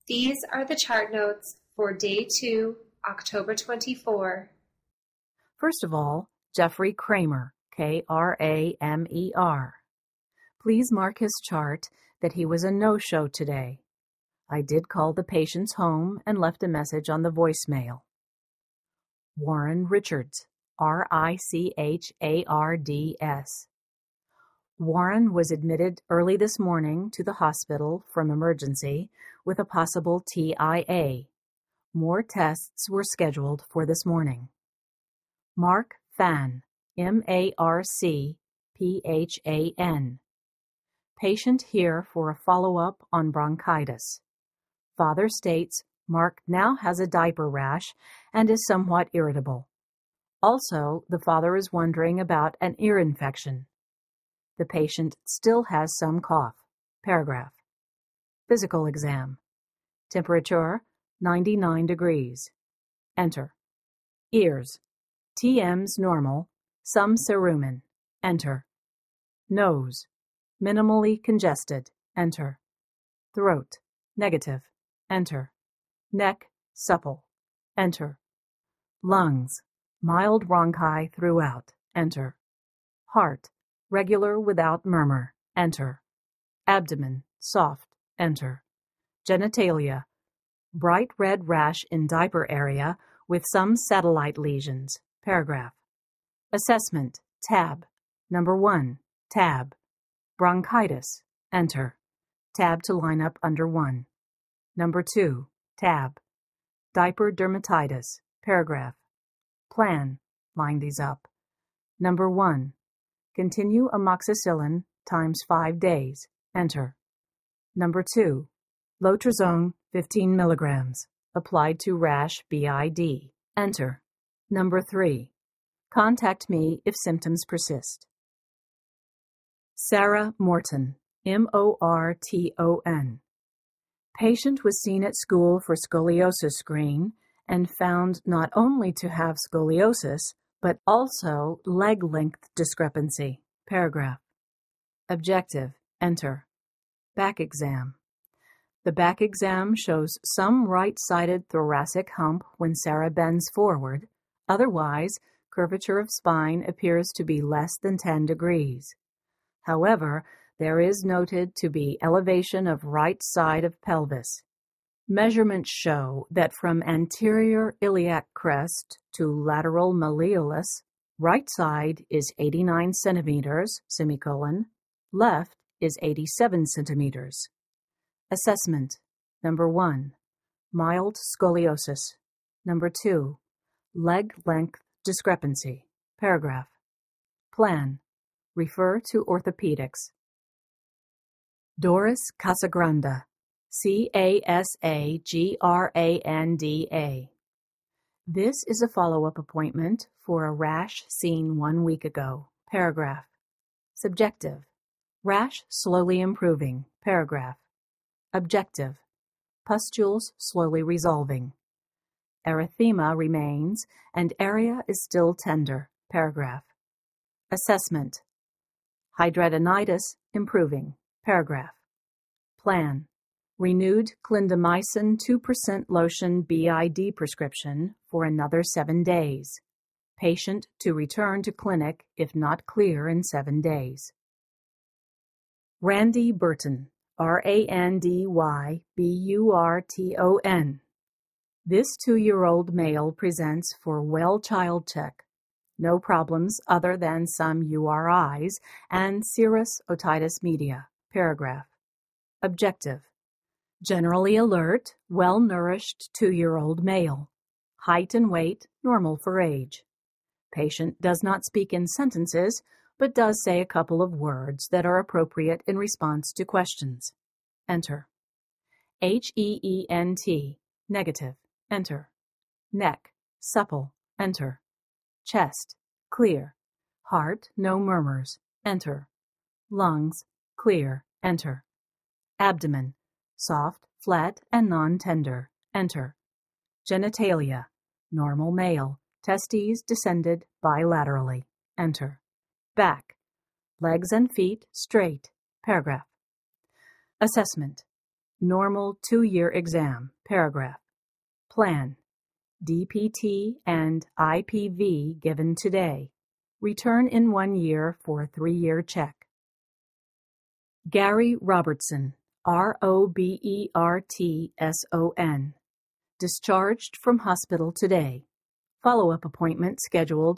These are the chart notes for Day 2, October 24. First of all, Jeffrey Kramer, Kramer. Please mark his chart that he was a no-show today. I did call the patient's home and left a message on the voicemail. Warren Richards, Richards. Warren was admitted early this morning to the hospital from emergency with a possible TIA. More tests were scheduled for this morning. Mark Phan, Marcphan. Patient here for a follow-up on bronchitis. Father states Mark now has a diaper rash and is somewhat irritable. Also, the father is wondering about an ear infection. The patient still has some cough. Paragraph. Physical exam. Temperature, 99 degrees. Enter. Ears. TM's normal, some cerumen. Enter. Nose. Minimally congested. Enter. Throat. Negative. Enter. Neck. Supple. Enter. Lungs. Mild bronchi throughout. Enter. Heart. Regular without murmur. Enter. Abdomen. Soft. Enter. Genitalia. Bright red rash in diaper area with some satellite lesions. Paragraph. Assessment. Tab. Number 1. Tab. Bronchitis. Enter. Tab to line up under 1. Number 2. Tab. Diaper dermatitis. Paragraph. Plan. Line these up. Number 1. Continue amoxicillin times 5 days. Enter. Number 2. Lorazone 15 milligrams. Applied to rash BID. Enter. Number 3. Contact me if symptoms persist. Sarah Morton, Morton. Patient was seen at school for scoliosis screen and found not only to have scoliosis, but also leg length discrepancy. Paragraph. Objective. Enter. Back exam. The back exam shows some right-sided thoracic hump when Sarah bends forward. Otherwise, curvature of spine appears to be less than 10 degrees. However, there is noted to be elevation of right side of pelvis. Measurements show that from anterior iliac crest to lateral malleolus, right side is 89 centimeters, left is 87 centimeters. Assessment. Number 1. Mild scoliosis. Number 2. Leg length discrepancy. Paragraph. Plan. Refer to orthopedics. Doris Casagranda, Casagranda. This is a follow-up appointment for a rash seen 1 week ago. Paragraph. Subjective. Rash slowly improving. Paragraph. Objective. Pustules slowly resolving. Erythema remains and area is still tender. Paragraph. Assessment. Hidradenitis improving. Paragraph. Plan. Renewed clindamycin 2% lotion BID prescription for another 7 days. Patient to return to clinic if not clear in 7 days. Randy Burton, RandyBurton. This 2-year-old male presents for well child check. No problems other than some URIs and serous otitis media. Paragraph. Objective. Generally alert, well-nourished 2-year-old male. Height and weight normal for age. Patient does not speak in sentences, but does say a couple of words that are appropriate in response to questions. Enter. HEENT. Negative. Enter. Neck. Supple. Enter. Chest. Clear. Heart. No murmurs. Enter. Lungs. Clear. Enter. Abdomen. Soft, flat, and non-tender. Enter. Genitalia. Normal male. Testes descended bilaterally. Enter. Back. Legs and feet straight. Paragraph. Assessment. Normal 2-year exam. Paragraph. Plan. DPT and IPV given today. Return in 1 year for 3-year check. Gary Robertson, Robertson. Discharged from hospital today. Follow-up appointment scheduled